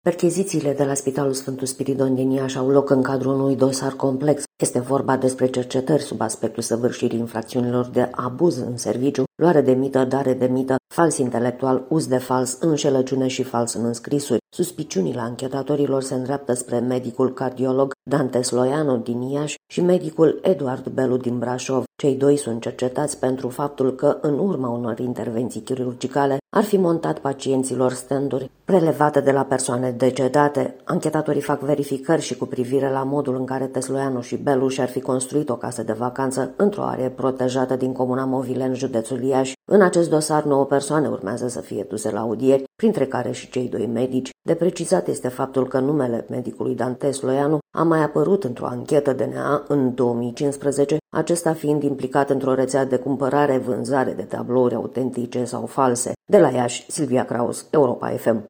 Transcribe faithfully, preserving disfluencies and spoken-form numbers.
Perchezițiile de la Spitalul Sfântul Spiridon din Iași au loc în cadrul unui dosar complex. Este vorba despre cercetări sub aspectul săvârșirii infracțiunilor de abuz în serviciu, luare de mită, dare de mită, fals intelectual, uz de fals, înșelăciune și fals în înscrisuri. Suspiciunile anchetatorilor se îndreaptă spre medicul cardiolog Dante Sloianu din Iași și medicul Eduard Belu din Brașov. Cei doi sunt cercetați pentru faptul că, în urma unor intervenții chirurgicale, ar fi montat pacienților stenduri prelevate de la persoane decedate. Anchetatorii fac verificări și cu privire la modul în care Tesloianu și Belu și-ar fi construit o casă de vacanță într-o arie protejată din comuna Movilen, județul Iași. În acest dosar, nouă persoane urmează să fie duse la audieri, printre care și cei doi medici. De precizat este faptul că numele medicului Dante Sloianu a mai apărut într-o anchetă D N A în două mii cincisprezece, acesta fiind implicat într-o rețea de cumpărare-vânzare de tablouri autentice sau false. De la Iași, Silvia Kraus, Europa F M.